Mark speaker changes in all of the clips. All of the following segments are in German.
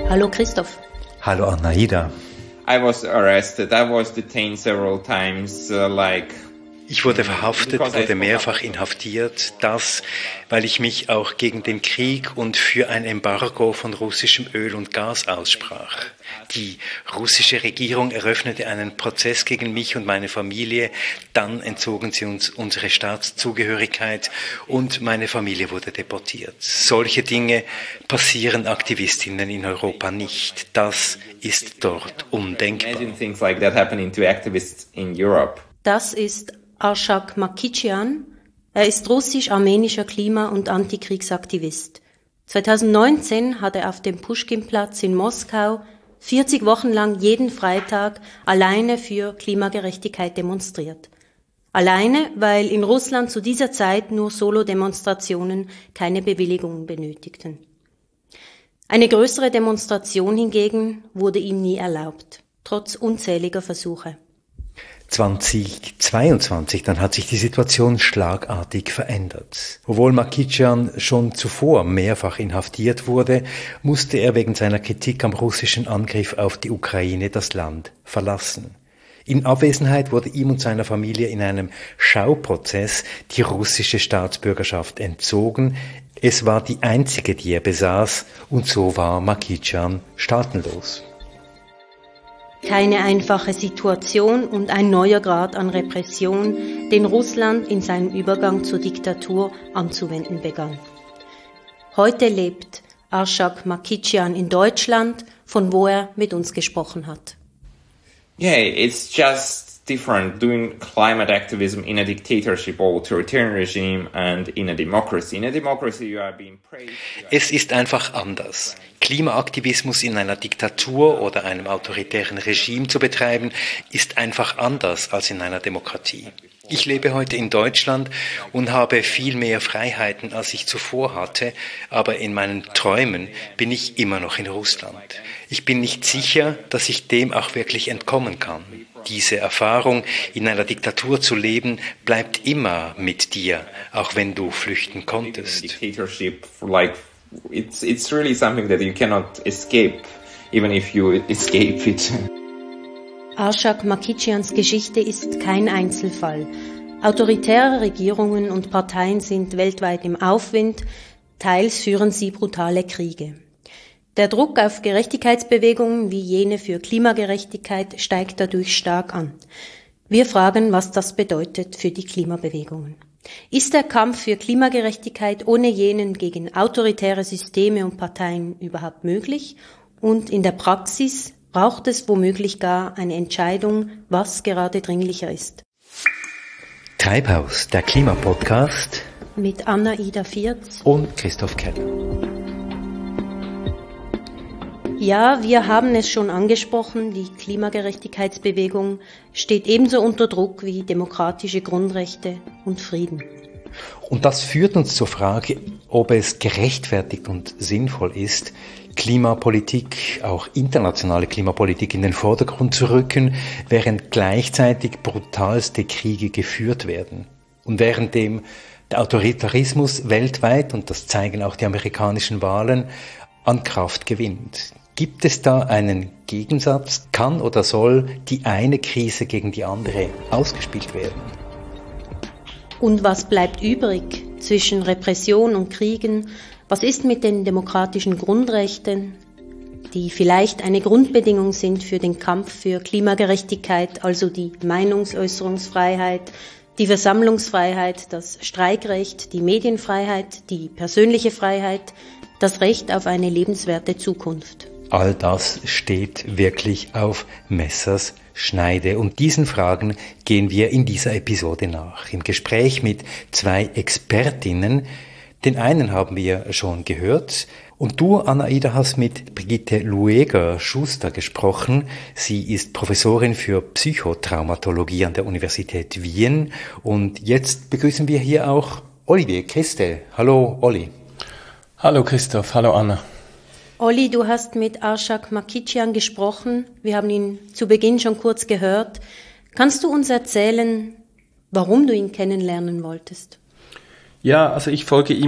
Speaker 1: Hallo Christoph.
Speaker 2: Hallo Anaida.
Speaker 3: I was arrested. I was detained several times,
Speaker 2: Ich wurde verhaftet, wurde mehrfach inhaftiert, weil ich mich auch gegen den Krieg und für ein Embargo von russischem Öl und Gas aussprach. Die russische Regierung eröffnete einen Prozess gegen mich und meine Familie, dann entzogen sie uns unsere Staatszugehörigkeit und meine Familie wurde deportiert. Solche Dinge passieren Aktivistinnen in Europa nicht. Das ist dort undenkbar.
Speaker 3: Imagine things like that happening to activists in Europe.
Speaker 1: Das ist Arshak Makitsyan. Er ist russisch-armenischer Klima- und Antikriegsaktivist. 2019 hat er auf dem Puschkin-Platz in Moskau 40 Wochen lang jeden Freitag alleine für Klimagerechtigkeit demonstriert. Alleine, weil in Russland zu dieser Zeit nur Solo-Demonstrationen keine Bewilligungen benötigten. Eine größere Demonstration hingegen wurde ihm nie erlaubt, trotz unzähliger Versuche.
Speaker 2: 2022, dann hat sich die Situation schlagartig verändert. Obwohl Makitsyan schon zuvor mehrfach inhaftiert wurde, musste er wegen seiner Kritik am russischen Angriff auf die Ukraine das Land verlassen. In Abwesenheit wurde ihm und seiner Familie in einem Schauprozess die russische Staatsbürgerschaft entzogen. Es war die einzige, die er besaß, und so war Makitsyan staatenlos.
Speaker 1: Keine einfache Situation und ein neuer Grad an Repression, den Russland in seinem Übergang zur Diktatur anzuwenden begann. Heute lebt Arshak Makitsyan in Deutschland, von wo er mit uns gesprochen hat.
Speaker 3: Yeah, it's just different doing climate activism in a dictatorship or authoritarian regime and in a democracy. In a democracy you are being praised.
Speaker 2: Es ist einfach anders. Klimaaktivismus in einer Diktatur oder einem autoritären Regime zu betreiben, ist einfach anders als in einer Demokratie. Ich lebe heute in Deutschland und habe viel mehr Freiheiten, als ich zuvor hatte, aber in meinen Träumen bin ich immer noch in Russland. Ich bin nicht sicher, dass ich dem auch wirklich entkommen kann. Diese Erfahrung, in einer Diktatur zu leben, bleibt immer mit dir, auch wenn du flüchten konntest.
Speaker 3: It's really something that you cannot escape, even if you escape it.
Speaker 1: Arshak Makitsians Geschichte ist kein Einzelfall. Autoritäre Regierungen und Parteien sind weltweit im Aufwind, teils führen sie brutale Kriege. Der Druck auf Gerechtigkeitsbewegungen wie jene für Klimagerechtigkeit steigt dadurch stark an. Wir fragen, was das bedeutet für die Klimabewegungen. Ist der Kampf für Klimagerechtigkeit ohne jenen gegen autoritäre Systeme und Parteien überhaupt möglich? Und in der Praxis braucht es womöglich gar eine Entscheidung, was gerade dringlicher ist.
Speaker 2: Treibhaus, der Klimapodcast
Speaker 1: mit Anaida Vierz
Speaker 2: und Christoph Keller.
Speaker 1: Ja, wir haben es schon angesprochen, die Klimagerechtigkeitsbewegung steht ebenso unter Druck wie demokratische Grundrechte und Frieden.
Speaker 2: Und das führt uns zur Frage, ob es gerechtfertigt und sinnvoll ist, Klimapolitik, auch internationale Klimapolitik in den Vordergrund zu rücken, während gleichzeitig brutalste Kriege geführt werden. Und währenddem der Autoritarismus weltweit, und das zeigen auch die amerikanischen Wahlen, an Kraft gewinnt. Gibt es da einen Gegensatz? Kann oder soll die eine Krise gegen die andere ausgespielt werden?
Speaker 1: Und was bleibt übrig zwischen Repression und Kriegen? Was ist mit den demokratischen Grundrechten, die vielleicht eine Grundbedingung sind für den Kampf für Klimagerechtigkeit, also die Meinungsäußerungsfreiheit, die Versammlungsfreiheit, das Streikrecht, die Medienfreiheit, die persönliche Freiheit, das Recht auf eine lebenswerte Zukunft?
Speaker 2: All das steht wirklich auf Messers Schneide. Und diesen Fragen gehen wir in dieser Episode nach. Im Gespräch mit zwei Expertinnen. Den einen haben wir schon gehört. Und du, Anaida, hast mit Brigitte Lueger-Schuster gesprochen. Sie ist Professorin für Psychotraumatologie an der Universität Wien. Und jetzt begrüßen wir hier auch Olivier Christel. Hallo, Olli.
Speaker 4: Hallo Christoph, hallo Anna.
Speaker 1: Olli, du hast mit Arshak Makitsyan gesprochen. Wir haben ihn zu Beginn schon kurz gehört. Kannst du uns erzählen, warum du ihn kennenlernen wolltest?
Speaker 4: Ja, also ich folge ihm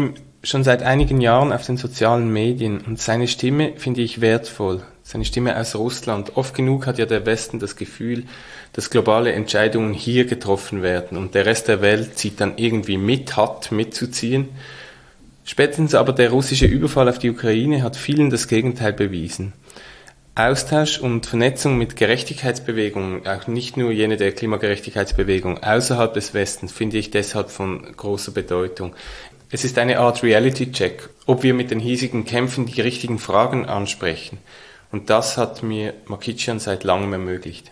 Speaker 4: schon seit einigen Jahren auf den sozialen Medien und seine Stimme finde ich wertvoll. Seine Stimme aus Russland. Oft genug hat ja der Westen das Gefühl, dass globale Entscheidungen hier getroffen werden und der Rest der Welt zieht dann irgendwie mitzuziehen. Spätestens aber der russische Überfall auf die Ukraine hat vielen das Gegenteil bewiesen. Austausch und Vernetzung mit Gerechtigkeitsbewegungen, auch nicht nur jene der Klimagerechtigkeitsbewegung außerhalb des Westens, finde ich deshalb von großer Bedeutung. Es ist eine Art Reality-Check, ob wir mit den hiesigen Kämpfen die richtigen Fragen ansprechen. Und das hat mir Makitsyan seit langem ermöglicht.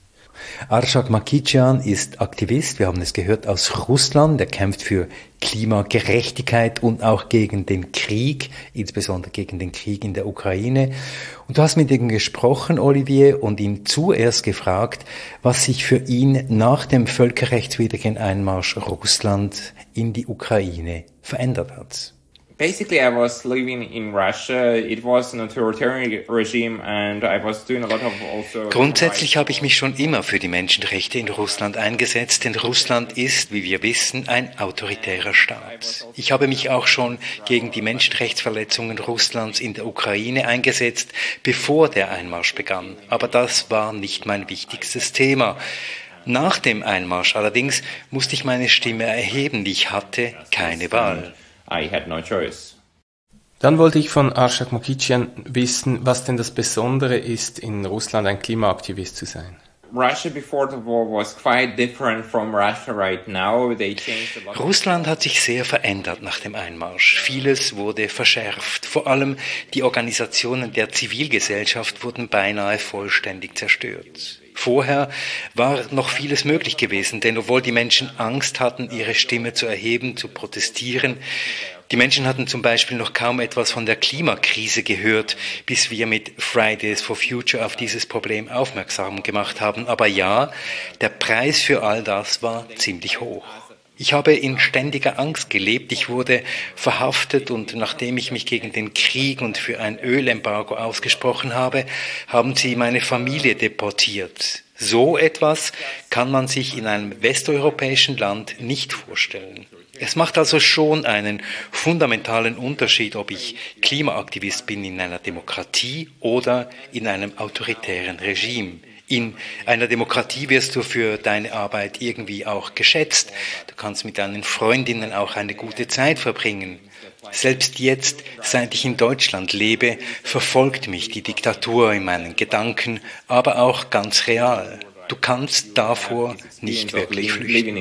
Speaker 2: Arshak Makitsyan ist Aktivist, wir haben es gehört, aus Russland. Er kämpft für Klimagerechtigkeit und auch gegen den Krieg, insbesondere gegen den Krieg in der Ukraine. Und du hast mit ihm gesprochen, Olivier, und ihn zuerst gefragt, was sich für ihn nach dem völkerrechtswidrigen Einmarsch Russland in die Ukraine verändert hat.
Speaker 3: Basically, I was living in Russia. It was an authoritarian regime and I was doing a lot of also...
Speaker 2: Grundsätzlich habe ich mich schon immer für die Menschenrechte in Russland eingesetzt, denn Russland ist, wie wir wissen, ein autoritärer Staat. Ich habe mich auch schon gegen die Menschenrechtsverletzungen Russlands in der Ukraine eingesetzt, bevor der Einmarsch begann. Aber das war nicht mein wichtigstes Thema. Nach dem Einmarsch allerdings musste ich meine Stimme erheben. Ich hatte keine Wahl.
Speaker 3: I had no choice.
Speaker 4: Dann wollte ich von Arshak Makitsyan wissen, was denn das Besondere ist, in Russland ein Klimaaktivist zu sein.
Speaker 3: Russia before the war was quite different from Russia right now. They changed a lot.
Speaker 2: Russland hat sich sehr verändert nach dem Einmarsch. Vieles wurde verschärft. Vor allem die Organisationen der Zivilgesellschaft wurden beinahe vollständig zerstört. Vorher war noch vieles möglich gewesen, denn obwohl die Menschen Angst hatten, ihre Stimme zu erheben, zu protestieren, die Menschen hatten zum Beispiel noch kaum etwas von der Klimakrise gehört, bis wir mit Fridays for Future auf dieses Problem aufmerksam gemacht haben. Aber ja, der Preis für all das war ziemlich hoch. Ich habe in ständiger Angst gelebt. Ich wurde verhaftet und nachdem ich mich gegen den Krieg und für ein Ölembargo ausgesprochen habe, haben sie meine Familie deportiert. So etwas kann man sich in einem westeuropäischen Land nicht vorstellen. Es macht also schon einen fundamentalen Unterschied, ob ich Klimaaktivist bin in einer Demokratie oder in einem autoritären Regime. In einer Demokratie wirst du für deine Arbeit irgendwie auch geschätzt. Du kannst mit deinen Freundinnen auch eine gute Zeit verbringen. Selbst jetzt, seit ich in Deutschland lebe, verfolgt mich die Diktatur in meinen Gedanken, aber auch ganz real. Du kannst davor nicht wirklich flüchten.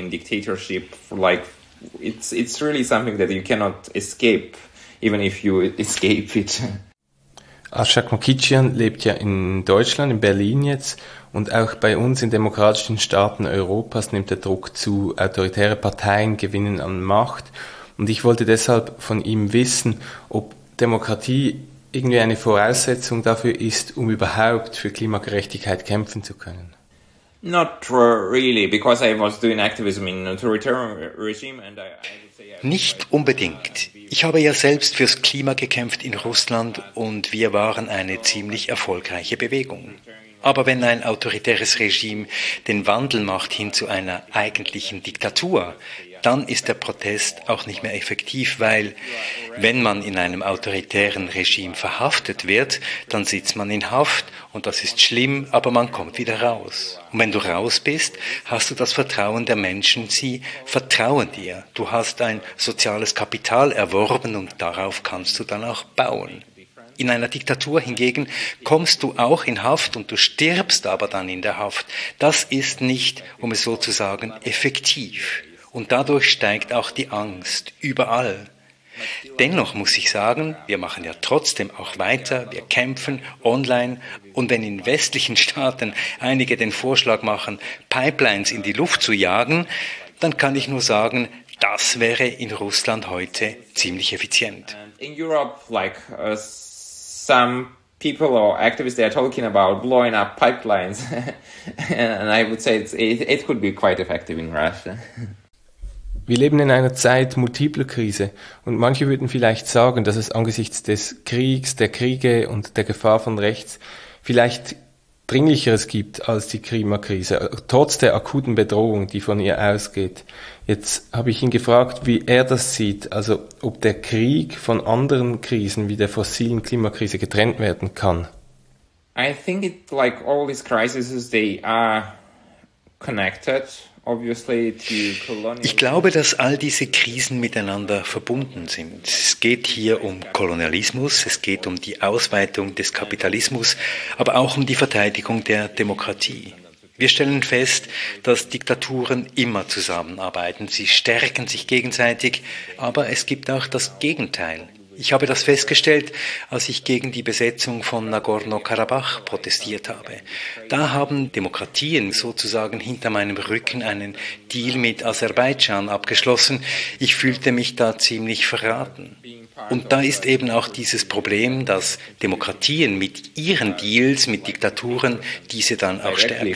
Speaker 3: It's really something that you cannot escape, even if you escape it.
Speaker 4: Arshak Makitsyan lebt ja in Deutschland, in Berlin jetzt, und auch bei uns in demokratischen Staaten Europas nimmt der Druck zu, autoritäre Parteien gewinnen an Macht. Und ich wollte deshalb von ihm wissen, ob Demokratie irgendwie eine Voraussetzung dafür ist, um überhaupt für Klimagerechtigkeit kämpfen zu können.
Speaker 3: Not really, because I was doing activism in an authoritarian regime and I would say...
Speaker 2: Nicht unbedingt. Ich habe ja selbst fürs Klima gekämpft in Russland und wir waren eine ziemlich erfolgreiche Bewegung. Aber wenn ein autoritäres Regime den Wandel macht hin zu einer eigentlichen Diktatur, dann ist der Protest auch nicht mehr effektiv, weil wenn man in einem autoritären Regime verhaftet wird, dann sitzt man in Haft und das ist schlimm, aber man kommt wieder raus. Und wenn du raus bist, hast du das Vertrauen der Menschen, sie vertrauen dir. Du hast ein soziales Kapital erworben und darauf kannst du dann auch bauen. In einer Diktatur hingegen kommst du auch in Haft und du stirbst aber dann in der Haft. Das ist nicht, um es so zu sagen, effektiv. Und dadurch steigt auch die Angst überall. Dennoch muss ich sagen, wir machen ja trotzdem auch weiter, wir kämpfen online und wenn in westlichen Staaten einige den Vorschlag machen, Pipelines in die Luft zu jagen, dann kann ich nur sagen, das wäre in Russland heute ziemlich effizient.
Speaker 3: In Europe, some people or activists, they are talking about blowing up pipelines and I would say it could be quite effective in Russia.
Speaker 4: Wir leben in einer Zeit multipler Krise und manche würden vielleicht sagen, dass es angesichts des Kriegs, der Kriege und der Gefahr von rechts vielleicht Dringlicheres gibt als die Klimakrise, trotz der akuten Bedrohung, die von ihr ausgeht. Jetzt habe ich ihn gefragt, wie er das sieht, also ob der Krieg von anderen Krisen wie der fossilen Klimakrise getrennt werden kann.
Speaker 3: I think it, like all these crises, they are connected.
Speaker 2: Ich glaube, dass all diese Krisen miteinander verbunden sind. Es geht hier um Kolonialismus, es geht um die Ausweitung des Kapitalismus, aber auch um die Verteidigung der Demokratie. Wir stellen fest, dass Diktaturen immer zusammenarbeiten. Sie stärken sich gegenseitig, aber es gibt auch das Gegenteil. Ich habe das festgestellt, als ich gegen die Besetzung von Nagorno-Karabach protestiert habe. Da haben Demokratien sozusagen hinter meinem Rücken einen Deal mit Aserbaidschan abgeschlossen. Ich fühlte mich da ziemlich verraten. Und da ist eben auch dieses Problem, dass Demokratien mit ihren Deals, mit Diktaturen, diese dann auch stärken.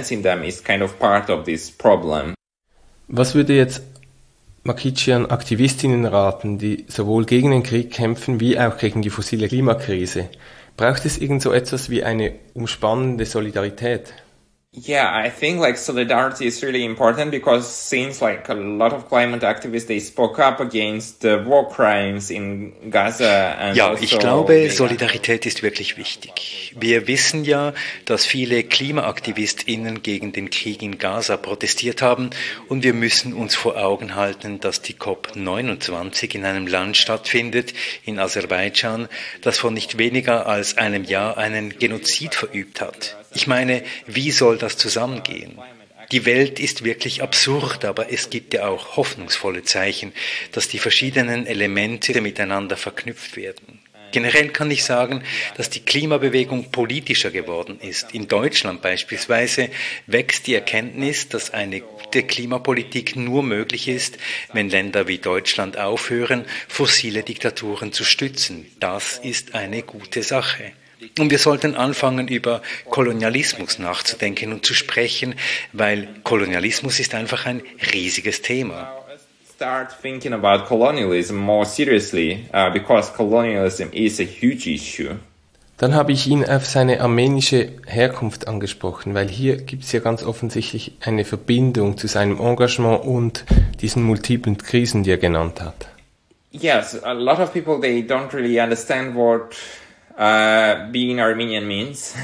Speaker 4: Was würde jetzt Makičian Aktivistinnen raten, die sowohl gegen den Krieg kämpfen, wie auch gegen die fossile Klimakrise? Braucht es irgend so etwas wie eine umspannende Solidarität?
Speaker 3: Yeah, I think like solidarity is really important because since like a lot of climate activists, they spoke up against the war crimes in Gaza and
Speaker 2: ja, ich glaube, Solidarität ist wirklich wichtig. Wir wissen ja, dass viele KlimaaktivistInnen gegen den Krieg in Gaza protestiert haben und wir müssen uns vor Augen halten, dass die COP29 in einem Land stattfindet, in Aserbaidschan, das vor nicht weniger als einem Jahr einen Genozid verübt hat. Ich meine, wie soll das zusammengehen? Die Welt ist wirklich absurd, aber es gibt ja auch hoffnungsvolle Zeichen, dass die verschiedenen Elemente miteinander verknüpft werden. Generell kann ich sagen, dass die Klimabewegung politischer geworden ist. In Deutschland beispielsweise wächst die Erkenntnis, dass eine gute Klimapolitik nur möglich ist, wenn Länder wie Deutschland aufhören, fossile Diktaturen zu stützen. Das ist eine gute Sache. Und wir sollten anfangen, über Kolonialismus nachzudenken und zu sprechen, weil Kolonialismus ist einfach ein riesiges Thema.
Speaker 3: Start thinking about colonialism more seriously, because colonialism is a huge issue.
Speaker 4: Dann habe ich ihn auf seine armenische Herkunft angesprochen, weil hier gibt es ja ganz offensichtlich eine Verbindung zu seinem Engagement und diesen multiplen Krisen, die er genannt hat.
Speaker 3: Yes, a lot of people, they don't really understand what being Armenian means.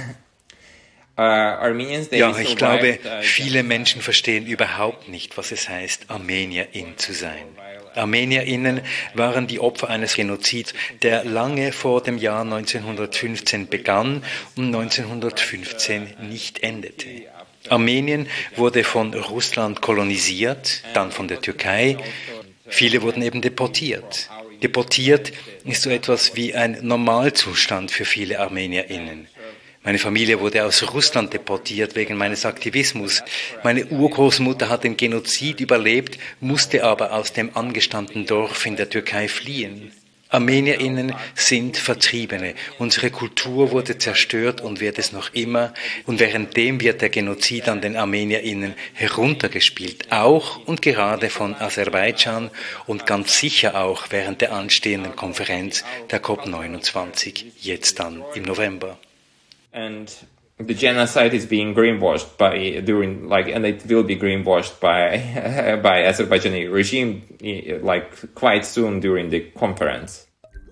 Speaker 2: Ja, ich glaube, viele Menschen verstehen überhaupt nicht, was es heißt, Armenierin zu sein. ArmenierInnen waren die Opfer eines Genozids, der lange vor dem Jahr 1915 begann und 1915 nicht endete. Armenien wurde von Russland kolonisiert, dann von der Türkei. Viele wurden eben deportiert. Deportiert ist so etwas wie ein Normalzustand für viele ArmenierInnen. Meine Familie wurde aus Russland deportiert wegen meines Aktivismus. Meine Urgroßmutter hat den Genozid überlebt, musste aber aus dem angestammten Dorf in der Türkei fliehen. ArmenierInnen sind Vertriebene. Unsere Kultur wurde zerstört und wird es noch immer. Und währenddem wird der Genozid an den ArmenierInnen heruntergespielt. Auch und gerade von Aserbaidschan und ganz sicher auch während der anstehenden Konferenz der COP29, jetzt dann im November.
Speaker 3: And the genocide is being greenwashed and it will be greenwashed by Azerbaijani regime quite soon during the conference.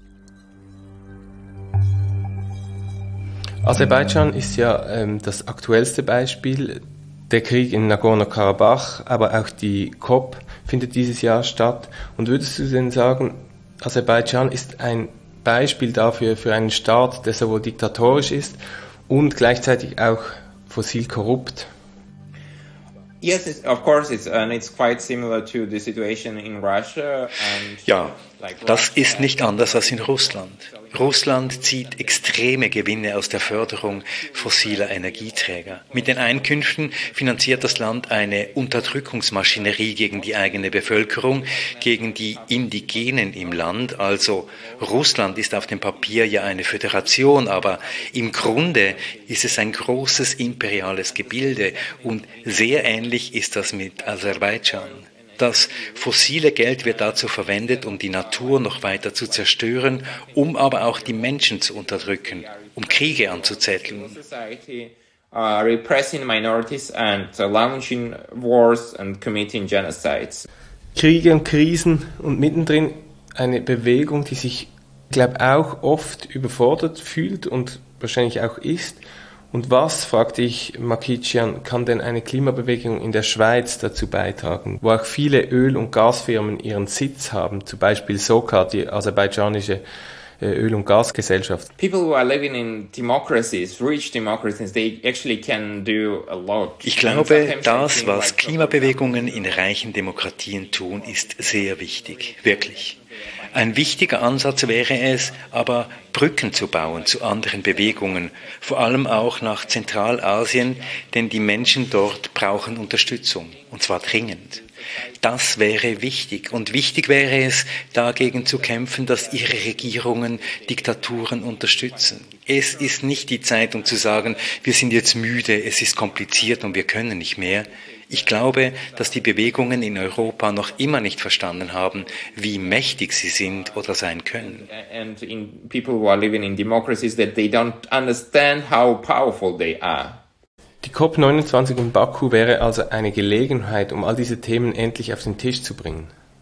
Speaker 4: Aserbaidschan ist ja das aktuellste Beispiel. Der Krieg in Nagorno-Karabach, aber auch die COP findet dieses Jahr statt. Und würdest du denn sagen, Aserbaidschan ist ein Beispiel dafür für einen Staat, der sowohl diktatorisch ist und gleichzeitig auch fossil korrupt?
Speaker 3: Yes, of course, it's quite similar to the situation in Russia.
Speaker 2: Ja, das ist nicht anders als in Russland. Russland zieht extreme Gewinne aus der Förderung fossiler Energieträger. Mit den Einkünften finanziert das Land eine Unterdrückungsmaschinerie gegen die eigene Bevölkerung, gegen die Indigenen im Land. Also Russland ist auf dem Papier ja eine Föderation, aber im Grunde ist es ein großes imperiales Gebilde und sehr ähnlich ist das mit Aserbaidschan. Das fossile Geld wird dazu verwendet, um die Natur noch weiter zu zerstören, um aber auch die Menschen zu unterdrücken, um Kriege anzuzetteln.
Speaker 3: repressing minorities and launching wars and committing genocides.
Speaker 4: Kriege und Krisen und mittendrin eine Bewegung, die sich, glaube auch oft überfordert fühlt und wahrscheinlich auch ist. Und was, fragte ich Makician, kann denn eine Klimabewegung in der Schweiz dazu beitragen, wo auch viele Öl- und Gasfirmen ihren Sitz haben, zum Beispiel SOCAR, die aserbaidschanische Öl- und Gasgesellschaft?
Speaker 3: People who are living in democracies, rich democracies, they actually can do a lot.
Speaker 2: Ich glaube, das, was Klimabewegungen in reichen Demokratien tun, ist sehr wichtig, wirklich. Ein wichtiger Ansatz wäre es, aber Brücken zu bauen zu anderen Bewegungen, vor allem auch nach Zentralasien, denn die Menschen dort brauchen Unterstützung, und zwar dringend. Das wäre wichtig, und wichtig wäre es, dagegen zu kämpfen, dass ihre Regierungen Diktaturen unterstützen. Es ist nicht die Zeit, um zu sagen, wir sind jetzt müde, es ist kompliziert und wir können nicht mehr. Ich glaube, dass die Bewegungen in Europa noch immer nicht verstanden haben, wie mächtig sie sind oder sein können.
Speaker 3: And in people who are living in democracies that they don't understand how powerful they are.
Speaker 4: Die COP29 in Baku wäre also eine Gelegenheit, um all diese Themen endlich auf den Tisch zu bringen.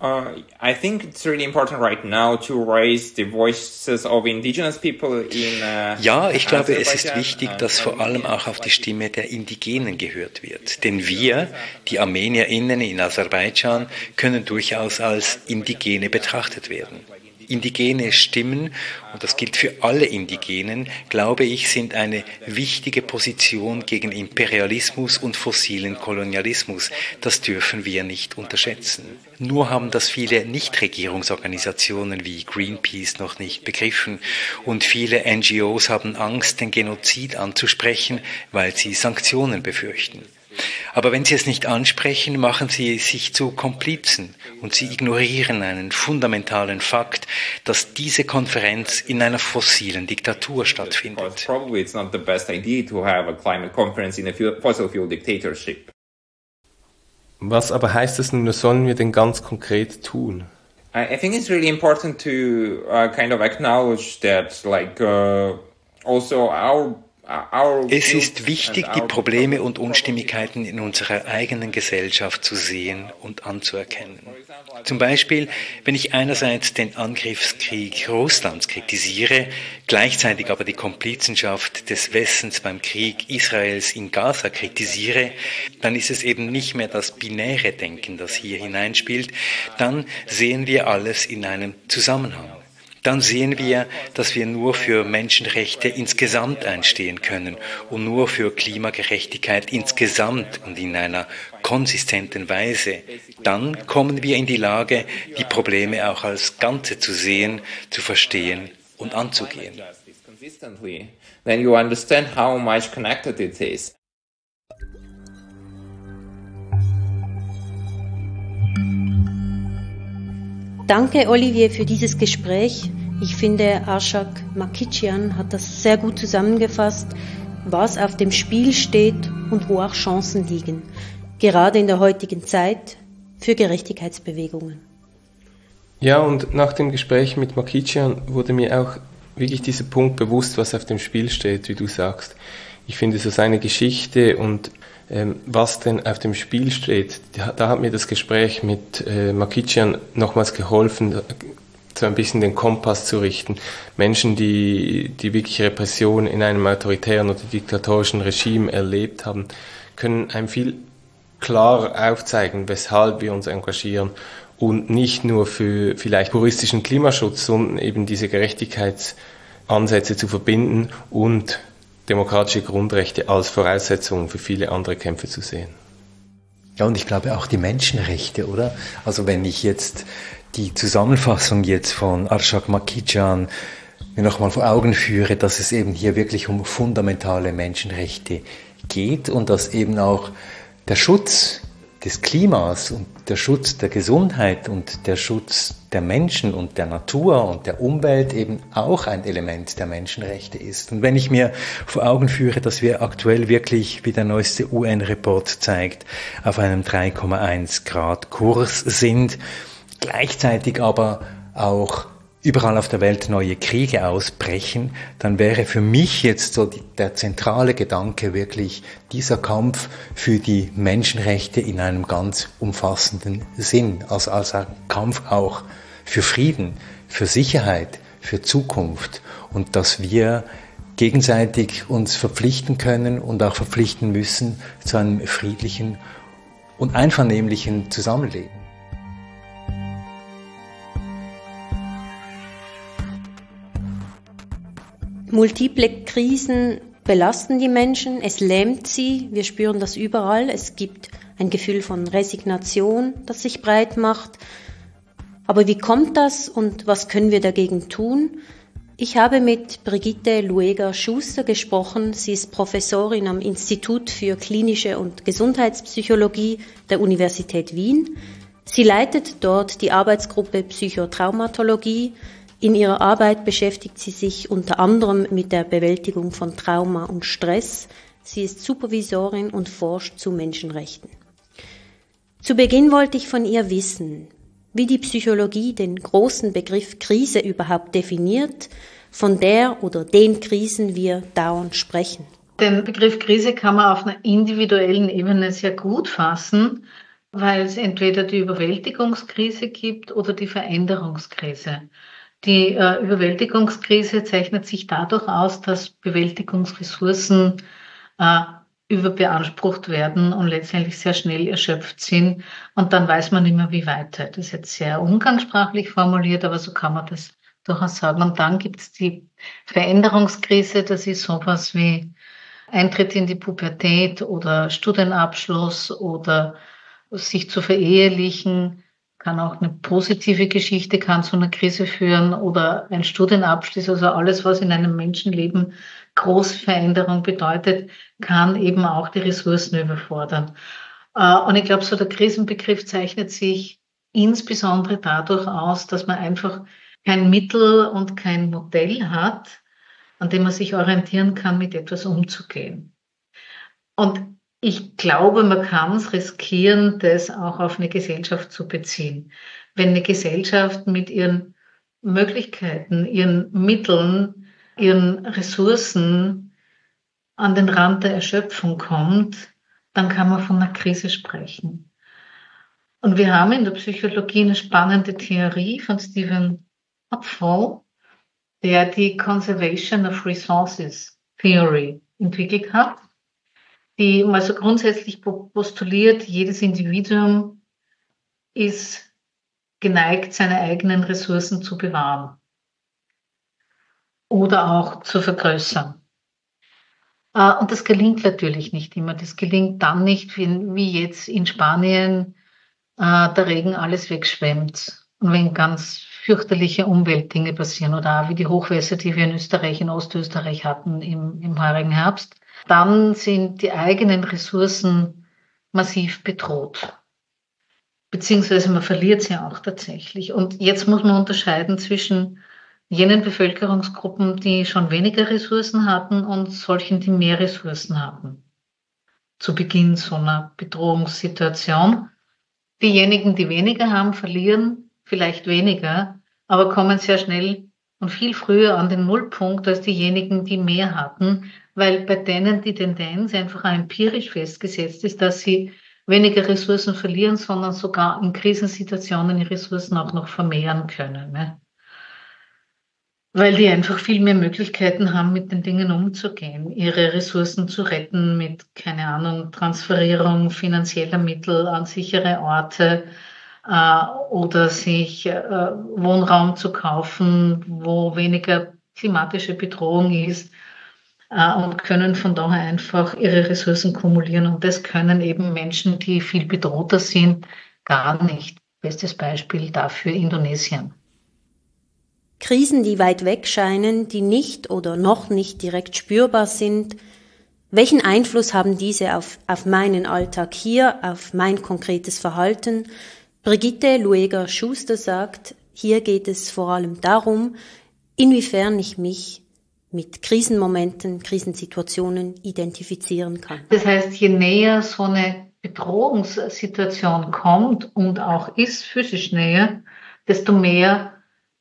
Speaker 3: I think it's really important right now to raise the voices of indigenous people in
Speaker 2: Ja, ich glaube, es ist wichtig, dass vor allem auch auf die Stimme der Indigenen gehört wird. Denn wir, die ArmenierInnen in Aserbaidschan, können durchaus als Indigene betrachtet werden. Indigene Stimmen, und das gilt für alle Indigenen, glaube ich, sind eine wichtige Position gegen Imperialismus und fossilen Kolonialismus. Das dürfen wir nicht unterschätzen. Nur haben das viele Nichtregierungsorganisationen wie Greenpeace noch nicht begriffen, und viele NGOs haben Angst, den Genozid anzusprechen, weil sie Sanktionen befürchten. Aber wenn sie es nicht ansprechen, machen sie sich zu Komplizen und sie ignorieren einen fundamentalen Fakt, dass diese Konferenz in einer fossilen Diktatur stattfindet.
Speaker 3: Probably it's not the best idea to have a climate conference in a fossil fuel dictatorship.
Speaker 4: Was aber heißt das nun, was sollen wir denn ganz konkret tun?
Speaker 3: I think it's really important to kind of acknowledge that, like, also
Speaker 2: Es ist wichtig, die Probleme und Unstimmigkeiten in unserer eigenen Gesellschaft zu sehen und anzuerkennen. Zum Beispiel, wenn ich einerseits den Angriffskrieg Russlands kritisiere, gleichzeitig aber die Komplizenschaft des Westens beim Krieg Israels in Gaza kritisiere, dann ist es eben nicht mehr das binäre Denken, das hier hineinspielt, dann sehen wir alles in einem Zusammenhang. Dann sehen wir, dass wir nur für Menschenrechte insgesamt einstehen können und nur für Klimagerechtigkeit insgesamt und in einer konsistenten Weise. Dann kommen wir in die Lage, die Probleme auch als Ganze zu sehen, zu verstehen und anzugehen.
Speaker 3: Then you understand how much connected it is.
Speaker 1: Danke, Olivier, für dieses Gespräch. Ich finde, Arshak Makician hat das sehr gut zusammengefasst, was auf dem Spiel steht und wo auch Chancen liegen, gerade in der heutigen Zeit für Gerechtigkeitsbewegungen.
Speaker 4: Ja, und nach dem Gespräch mit Makician wurde mir auch wirklich dieser Punkt bewusst, was auf dem Spiel steht, wie du sagst. Ich finde so seine Geschichte und was denn auf dem Spiel steht, da hat mir das Gespräch mit Makician nochmals geholfen, so ein bisschen den Kompass zu richten. Menschen, die wirklich Repression in einem autoritären oder diktatorischen Regime erlebt haben, können einem viel klarer aufzeigen, weshalb wir uns engagieren und nicht nur für vielleicht puristischen Klimaschutz, sondern eben diese Gerechtigkeitsansätze zu verbinden und demokratische Grundrechte als Voraussetzung für viele andere Kämpfe zu sehen.
Speaker 2: Ja, und ich glaube auch die Menschenrechte, oder? Also wenn ich jetzt die Zusammenfassung jetzt von Arshak Makician mir nochmal vor Augen führe, dass es eben hier wirklich um fundamentale Menschenrechte geht und dass eben auch der Schutz des Klimas und der Schutz der Gesundheit und der Schutz der Menschen und der Natur und der Umwelt eben auch ein Element der Menschenrechte ist. Und wenn ich mir vor Augen führe, dass wir aktuell wirklich, wie der neueste UN-Report zeigt, auf einem 3,1 Grad Kurs sind, gleichzeitig aber auch überall auf der Welt neue Kriege ausbrechen, dann wäre für mich jetzt so der zentrale Gedanke wirklich dieser Kampf für die Menschenrechte in einem ganz umfassenden Sinn, also als ein Kampf auch für Frieden, für Sicherheit, für Zukunft und dass wir gegenseitig uns verpflichten können und auch verpflichten müssen zu einem friedlichen und einvernehmlichen Zusammenleben.
Speaker 1: Multiple Krisen belasten die Menschen, es lähmt sie, wir spüren das überall, es gibt ein Gefühl von Resignation, das sich breit macht. Aber wie kommt das und was können wir dagegen tun? Ich habe mit Brigitte Lueger-Schuster gesprochen. Sie ist Professorin am Institut für klinische und Gesundheitspsychologie der Universität Wien. Sie leitet dort die Arbeitsgruppe Psychotraumatologie. In ihrer Arbeit beschäftigt sie sich unter anderem mit der Bewältigung von Trauma und Stress. Sie ist Supervisorin und forscht zu Menschenrechten. Zu Beginn wollte ich von ihr wissen, wie die Psychologie den großen Begriff Krise überhaupt definiert, von der oder den Krisen wir dauernd sprechen.
Speaker 5: Den Begriff Krise kann man auf einer individuellen Ebene sehr gut fassen, weil es entweder die Überwältigungskrise gibt oder die Veränderungskrise. Die Überwältigungskrise zeichnet sich dadurch aus, dass Bewältigungsressourcen überbeansprucht werden und letztendlich sehr schnell erschöpft sind. Und dann weiß man nicht mehr, wie weiter. Das ist jetzt sehr umgangssprachlich formuliert, aber so kann man das durchaus sagen. Und dann gibt es die Veränderungskrise. Das ist sowas wie Eintritt in die Pubertät oder Studienabschluss oder sich zu verehelichen. Kann auch eine positive Geschichte, kann zu einer Krise führen oder ein Studienabschluss, also alles, was in einem Menschenleben große Veränderung bedeutet, kann eben auch die Ressourcen überfordern. Und ich glaube, so der Krisenbegriff zeichnet sich insbesondere dadurch aus, dass man einfach kein Mittel und kein Modell hat, an dem man sich orientieren kann, mit etwas umzugehen. Und ich glaube, man kann es riskieren, das auch auf eine Gesellschaft zu beziehen. Wenn eine Gesellschaft mit ihren Möglichkeiten, ihren Mitteln, ihren Ressourcen an den Rand der Erschöpfung kommt, dann kann man von einer Krise sprechen. Und wir haben in der Psychologie eine spannende Theorie von Stephen Apfel, der die Conservation of Resources Theory entwickelt hat, die mal so grundsätzlich postuliert, jedes Individuum ist geneigt, seine eigenen Ressourcen zu bewahren oder auch zu vergrößern. Und das gelingt natürlich nicht immer. Das gelingt dann nicht, wie jetzt in Spanien der Regen alles wegschwemmt und wenn ganz fürchterliche Umweltdinge passieren oder auch wie die Hochwässer, die wir in Österreich, in Ostösterreich hatten im heurigen Herbst. Dann sind die eigenen Ressourcen massiv bedroht. Beziehungsweise man verliert sie auch tatsächlich. Und jetzt muss man unterscheiden zwischen jenen Bevölkerungsgruppen, die schon weniger Ressourcen hatten und solchen, die mehr Ressourcen hatten. Zu Beginn so einer Bedrohungssituation. Diejenigen, die weniger haben, verlieren vielleicht weniger, aber kommen sehr schnell und viel früher an den Nullpunkt als diejenigen, die mehr hatten, weil bei denen die Tendenz einfach empirisch festgesetzt ist, dass sie weniger Ressourcen verlieren, sondern sogar in Krisensituationen die Ressourcen auch noch vermehren können. Ne? Weil die einfach viel mehr Möglichkeiten haben, mit den Dingen umzugehen, ihre Ressourcen zu retten mit, keine Ahnung, Transferierung finanzieller Mittel an sichere Orte, oder sich Wohnraum zu kaufen, wo weniger klimatische Bedrohung ist und können von daher einfach ihre Ressourcen kumulieren. Und das können eben Menschen, die viel bedrohter sind, gar nicht. Bestes Beispiel dafür Indonesien.
Speaker 1: Krisen, die weit weg scheinen, die nicht oder noch nicht direkt spürbar sind, welchen Einfluss haben diese auf meinen Alltag hier, auf mein konkretes Verhalten? Brigitte Lueger-Schuster sagt, hier geht es vor allem darum, inwiefern ich mich mit Krisenmomenten, Krisensituationen identifizieren kann.
Speaker 5: Das heißt, je näher so eine Bedrohungssituation kommt und auch ist physisch näher, desto mehr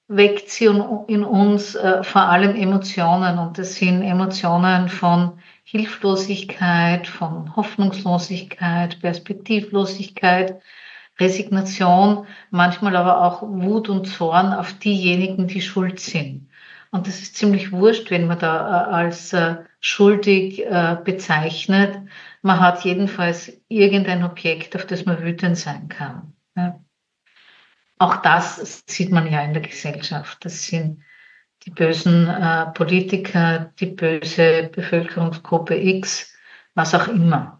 Speaker 5: weckt sie in uns vor allem Emotionen. Und das sind Emotionen von Hilflosigkeit, von Hoffnungslosigkeit, Perspektivlosigkeit, Resignation, manchmal aber auch Wut und Zorn auf diejenigen, die schuld sind. Und das ist ziemlich wurscht, wenn man da als schuldig bezeichnet. Man hat jedenfalls irgendein Objekt, auf das man wütend sein kann. Ja. Auch das sieht man ja in der Gesellschaft. Das sind die bösen Politiker, die böse Bevölkerungsgruppe X, was auch immer.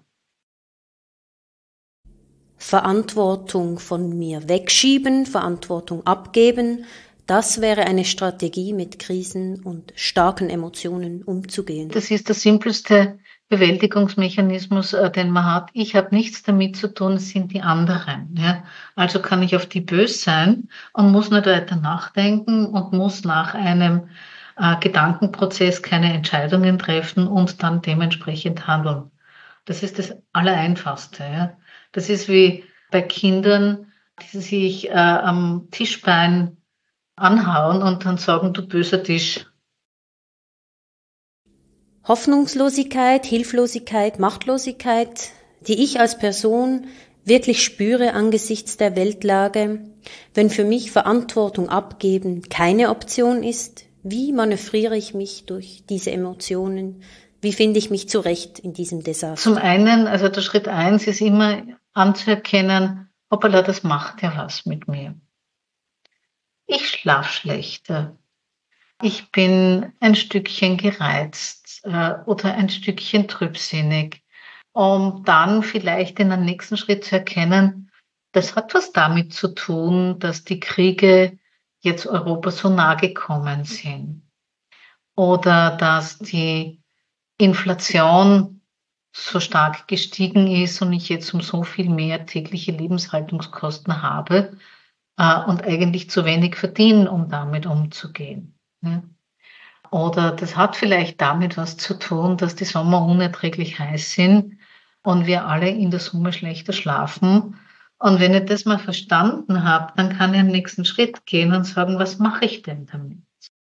Speaker 1: Verantwortung von mir wegschieben, Verantwortung abgeben, das wäre eine Strategie, mit Krisen und starken Emotionen umzugehen.
Speaker 5: Das ist der simpelste Bewältigungsmechanismus, den man hat. Ich habe nichts damit zu tun, es sind die anderen. Ja? Also kann ich auf die böse sein und muss nicht weiter nachdenken und muss nach einem Gedankenprozess keine Entscheidungen treffen und dann dementsprechend handeln. Das ist das Allereinfachste. Ja? Das ist wie bei Kindern, die sich am Tischbein anhauen und dann sagen, du böser Tisch.
Speaker 1: Hoffnungslosigkeit, Hilflosigkeit, Machtlosigkeit, die ich als Person wirklich spüre angesichts der Weltlage, wenn für mich Verantwortung abgeben keine Option ist, wie manövriere ich mich durch diese Emotionen? Wie finde ich mich zurecht in diesem Desaster?
Speaker 5: Zum einen, also der Schritt 1 ist immer anzuerkennen, hoppala, das macht ja was mit mir. Ich schlafe schlechter. Ich bin ein Stückchen gereizt oder ein Stückchen trübsinnig, um dann vielleicht in einem nächsten Schritt zu erkennen, das hat was damit zu tun, dass die Kriege jetzt Europa so nahe gekommen sind oder dass die Inflation so stark gestiegen ist und ich jetzt um so viel mehr tägliche Lebenshaltungskosten habe und eigentlich zu wenig verdiene, um damit umzugehen. Oder das hat vielleicht damit was zu tun, dass die Sommer unerträglich heiß sind und wir alle in der Summe schlechter schlafen. Und wenn ich das mal verstanden habe, dann kann ich am nächsten Schritt gehen und sagen, was mache ich denn damit?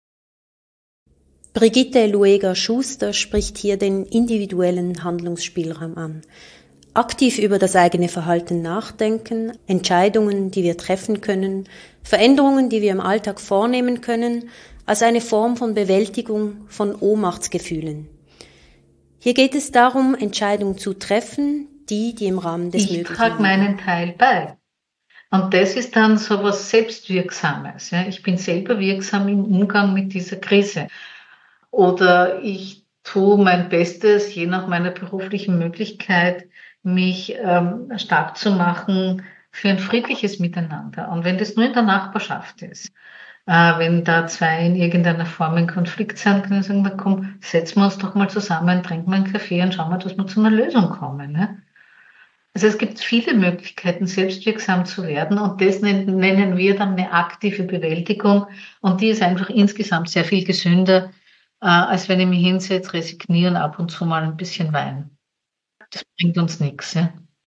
Speaker 1: Brigitte Lueger-Schuster spricht hier den individuellen Handlungsspielraum an. Aktiv über das eigene Verhalten nachdenken, Entscheidungen, die wir treffen können, Veränderungen, die wir im Alltag vornehmen können, als eine Form von Bewältigung von Ohnmachtsgefühlen. Hier geht es darum, Entscheidungen zu treffen, die im Rahmen des Möglichen liegen.
Speaker 5: Ich trage meinen Teil bei. Und das ist dann so was Selbstwirksames. Ja? Ich bin selber wirksam im Umgang mit dieser Krise. Oder ich tue mein Bestes, je nach meiner beruflichen Möglichkeit, mich stark zu machen für ein friedliches Miteinander. Und wenn das nur in der Nachbarschaft ist, wenn da zwei in irgendeiner Form in Konflikt sind, können sie sagen, komm, setzen wir uns doch mal zusammen, trinken wir einen Kaffee und schauen wir, dass wir zu einer Lösung kommen. Ne? Also es gibt viele Möglichkeiten, selbstwirksam zu werden und das nennen wir dann eine aktive Bewältigung und die ist einfach insgesamt sehr viel gesünder, als wenn ich mich hinsetze, resignieren, ab und zu mal ein bisschen weinen. Das bringt uns nichts. Ja?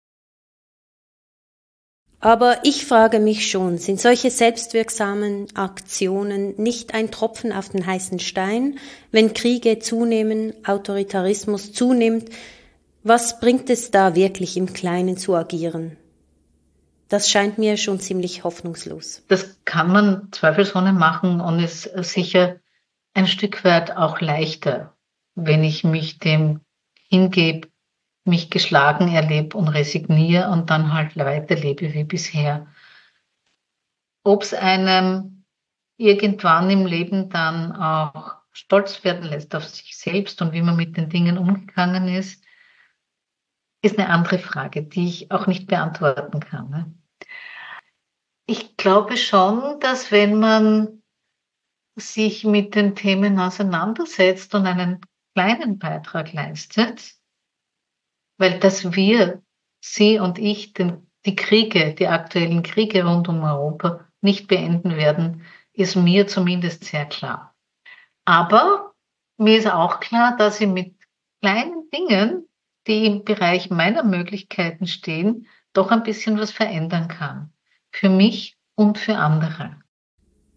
Speaker 1: Aber ich frage mich schon, sind solche selbstwirksamen Aktionen nicht ein Tropfen auf den heißen Stein, wenn Kriege zunehmen, Autoritarismus zunimmt? Was bringt es da wirklich im Kleinen zu agieren? Das scheint mir schon ziemlich hoffnungslos.
Speaker 5: Das kann man zweifelsohne machen und ist sicher ein Stück weit auch leichter, wenn ich mich dem hingebe, mich geschlagen erlebe und resigniere und dann halt weiterlebe wie bisher. Ob es einem irgendwann im Leben dann auch stolz werden lässt auf sich selbst und wie man mit den Dingen umgegangen ist eine andere Frage, die ich auch nicht beantworten kann. Ne? Ich glaube schon, dass wenn man sich mit den Themen auseinandersetzt und einen kleinen Beitrag leistet, weil dass wir, Sie und ich, die aktuellen Kriege rund um Europa nicht beenden werden, ist mir zumindest sehr klar. Aber mir ist auch klar, dass ich mit kleinen Dingen, die im Bereich meiner Möglichkeiten stehen, doch ein bisschen was verändern kann. Für mich und für andere.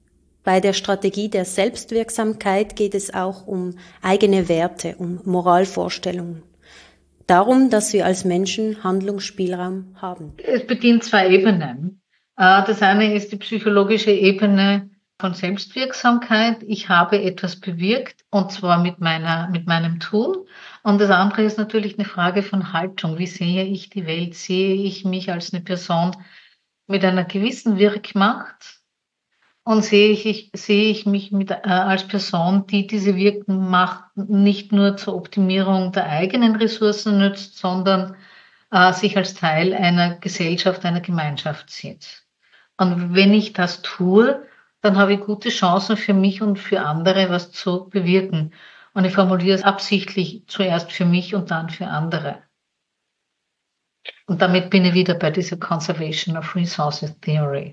Speaker 1: Bei der Strategie der Selbstwirksamkeit geht es auch um eigene Werte, um Moralvorstellungen. Darum, dass wir als Menschen Handlungsspielraum haben.
Speaker 5: Es bedient zwei Ebenen. Das eine ist die psychologische Ebene von Selbstwirksamkeit. Ich habe etwas bewirkt, und zwar mit meinem Tun. Und das andere ist natürlich eine Frage von Haltung. Wie sehe ich die Welt? Sehe ich mich als eine Person mit einer gewissen Wirkmacht? Und sehe ich mich als Person, die diese Wirkmacht nicht nur zur Optimierung der eigenen Ressourcen nützt, sondern sich als Teil einer Gesellschaft, einer Gemeinschaft sieht. Und wenn ich das tue, dann habe ich gute Chancen für mich und für andere, was zu bewirken. Und ich formuliere es absichtlich zuerst für mich und dann für andere. Und damit bin ich wieder bei dieser Conservation of Resources Theory.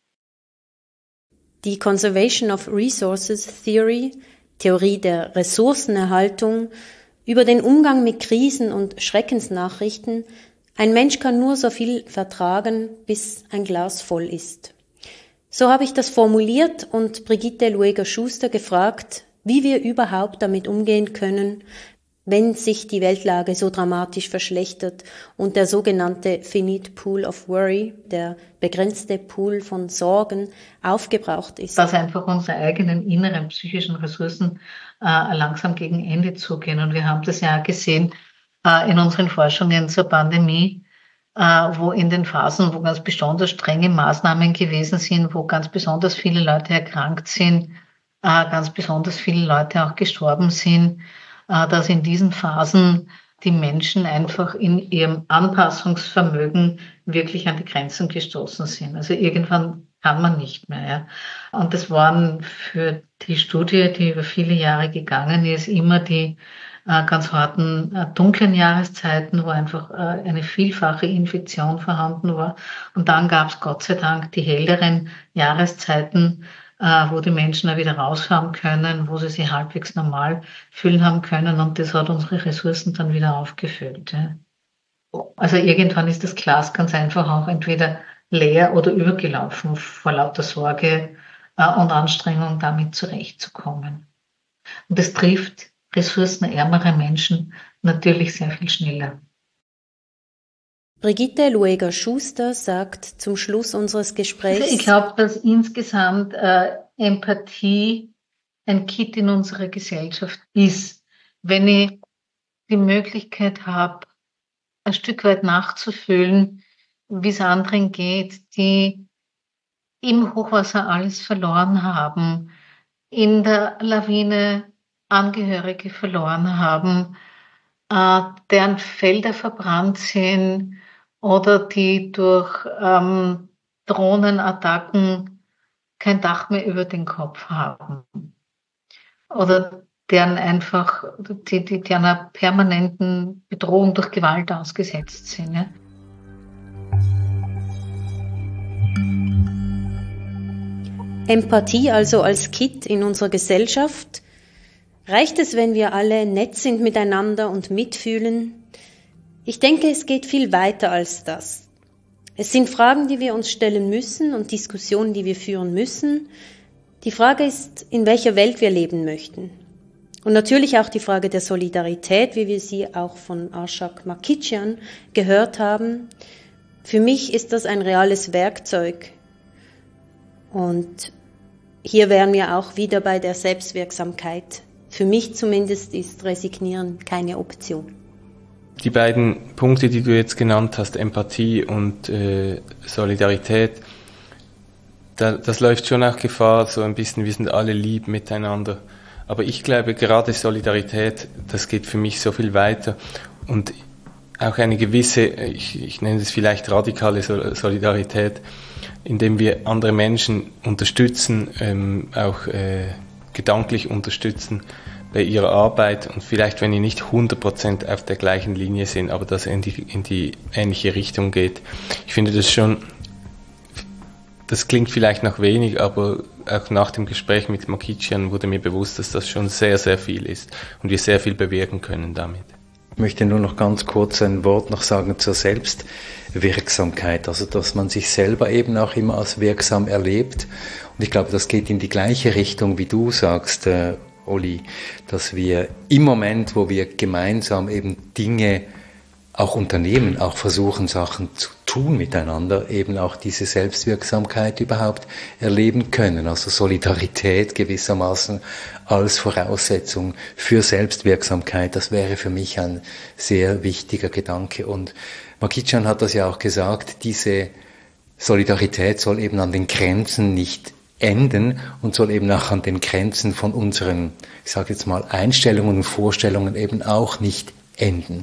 Speaker 1: Die Conservation of Resources Theory, Theorie der Ressourcenerhaltung, über den Umgang mit Krisen und Schreckensnachrichten. Ein Mensch kann nur so viel vertragen, bis ein Glas voll ist. So habe ich das formuliert und Brigitte Lueger-Schuster gefragt, wie wir überhaupt damit umgehen können, wenn sich die Weltlage so dramatisch verschlechtert und der sogenannte Finite Pool of Worry, der begrenzte Pool von Sorgen, aufgebraucht ist.
Speaker 5: Dass einfach unsere eigenen inneren psychischen Ressourcen langsam gegen Ende zugehen. Und wir haben das ja gesehen in unseren Forschungen zur Pandemie, wo in den Phasen, wo ganz besonders strenge Maßnahmen gewesen sind, wo ganz besonders viele Leute erkrankt sind, ganz besonders viele Leute auch gestorben sind, dass in diesen Phasen die Menschen einfach in ihrem Anpassungsvermögen wirklich an die Grenzen gestoßen sind. Also irgendwann kann man nicht mehr. Ja. Und das waren für die Studie, die über viele Jahre gegangen ist, immer die ganz harten dunklen Jahreszeiten, wo einfach eine vielfache Infektion vorhanden war. Und dann gab es Gott sei Dank die helleren Jahreszeiten, wo die Menschen auch wieder raus haben können, wo sie sich halbwegs normal fühlen haben können, und das hat unsere Ressourcen dann wieder aufgefüllt. Ja. Also irgendwann ist das Glas ganz einfach auch entweder leer oder übergelaufen vor lauter Sorge und Anstrengung, damit zurechtzukommen. Und das trifft ressourcenärmere Menschen natürlich sehr viel schneller.
Speaker 1: Brigitte Lueger-Schuster sagt zum Schluss unseres Gesprächs:
Speaker 5: Also ich glaube, dass insgesamt Empathie ein Kit in unserer Gesellschaft ist. Wenn ich die Möglichkeit habe, ein Stück weit nachzufühlen, wie es anderen geht, die im Hochwasser alles verloren haben, in der Lawine Angehörige verloren haben, deren Felder verbrannt sind oder die durch Drohnenattacken kein Dach mehr über den Kopf haben oder deren einfach die einer permanenten Bedrohung durch Gewalt ausgesetzt sind. Ja?
Speaker 1: Empathie also als Kit in unserer Gesellschaft. Reicht es, wenn wir alle nett sind miteinander und mitfühlen? Ich denke, es geht viel weiter als das. Es sind Fragen, die wir uns stellen müssen und Diskussionen, die wir führen müssen. Die Frage ist, in welcher Welt wir leben möchten. Und natürlich auch die Frage der Solidarität, wie wir sie auch von Arshak Makitschian gehört haben. Für mich ist das ein reales Werkzeug. Und hier wären wir auch wieder bei der Selbstwirksamkeit. Für mich zumindest ist Resignieren keine Option.
Speaker 4: Die beiden Punkte, die du jetzt genannt hast, Empathie und Solidarität, das läuft schon auch Gefahr, so ein bisschen, wir sind alle lieb miteinander. Aber ich glaube, gerade Solidarität, das geht für mich so viel weiter. Und auch eine gewisse, ich nenne es vielleicht radikale Solidarität, indem wir andere Menschen unterstützen, auch gedanklich unterstützen bei ihrer Arbeit, und vielleicht, wenn ihr nicht 100% auf der gleichen Linie sind, aber dass in die ähnliche Richtung geht. Ich finde das schon, das klingt vielleicht noch wenig, aber auch nach dem Gespräch mit Makitschian wurde mir bewusst, dass das schon sehr, sehr viel ist und wir sehr viel bewirken können damit.
Speaker 2: Ich möchte nur noch ganz kurz ein Wort noch sagen zur Selbstwirksamkeit, also dass man sich selber eben auch immer als wirksam erlebt Und ich glaube, das geht in die gleiche Richtung, wie du sagst, Olli, dass wir im Moment, wo wir gemeinsam eben Dinge auch unternehmen, auch versuchen, Sachen zu tun miteinander, eben auch diese Selbstwirksamkeit überhaupt erleben können. Also Solidarität gewissermaßen als Voraussetzung für Selbstwirksamkeit, das wäre für mich ein sehr wichtiger Gedanke. Und Makichan hat das ja auch gesagt, diese Solidarität soll eben an den Grenzen nicht enden und soll eben auch an den Grenzen von unseren, ich sage jetzt mal, Einstellungen und Vorstellungen eben auch nicht enden.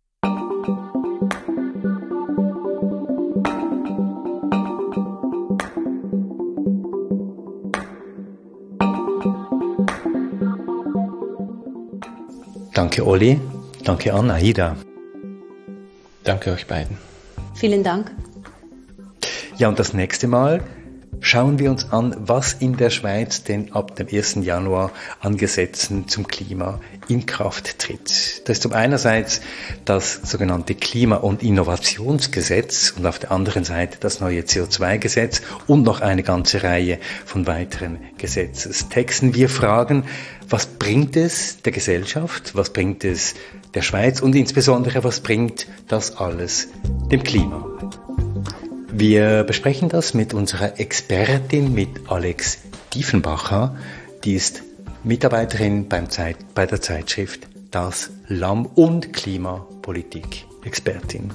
Speaker 2: Danke Olli, danke an Aida.
Speaker 4: Danke euch beiden.
Speaker 1: Vielen Dank.
Speaker 2: Ja, und das nächste Mal schauen wir uns an, was in der Schweiz denn ab dem 1. Januar an Gesetzen zum Klima in Kraft tritt. Das ist zum einerseits das sogenannte Klima- und Innovationsgesetz und auf der anderen Seite das neue CO2-Gesetz und noch eine ganze Reihe von weiteren Gesetzestexten. Wir fragen, was bringt es der Gesellschaft, was bringt es der Schweiz und insbesondere, was bringt das alles dem Klima? Wir besprechen das mit unserer Expertin, mit Alex Diefenbacher. Die ist Mitarbeiterin bei der Zeitschrift Das Lamm und Klimapolitik-Expertin.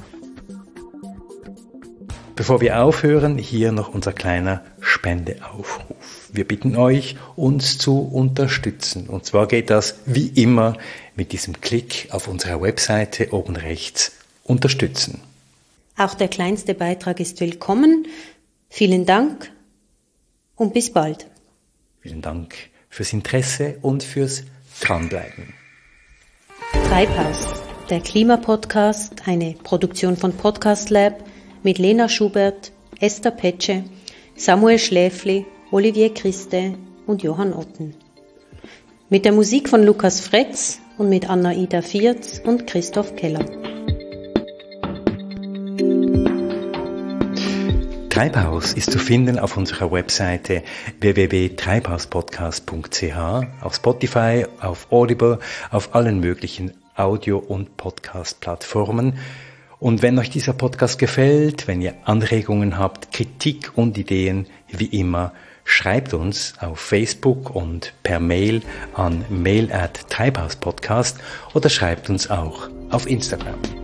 Speaker 2: Bevor wir aufhören, hier noch unser kleiner Spendeaufruf. Wir bitten euch, uns zu unterstützen. Und zwar geht das wie immer mit diesem Klick auf unserer Webseite oben rechts unterstützen.
Speaker 1: Auch der kleinste Beitrag ist willkommen. Vielen Dank und bis bald.
Speaker 2: Vielen Dank fürs Interesse und fürs Dranbleiben.
Speaker 1: Treibhaus, der Klimapodcast, eine Produktion von Podcast Lab mit Lena Schubert, Esther Petsche, Samuel Schläfli, Olivier Christe und Johann Otten. Mit der Musik von Lukas Fretz und mit Anna-Ida Vierz und Christoph Keller.
Speaker 2: Treibhaus ist zu finden auf unserer Webseite www.treibhauspodcast.ch, auf Spotify, auf Audible, auf allen möglichen Audio- und Podcast-Plattformen. Und wenn euch dieser Podcast gefällt, wenn ihr Anregungen habt, Kritik und Ideen, wie immer, schreibt uns auf Facebook und per Mail an mail@treibhauspodcast oder schreibt uns auch auf Instagram.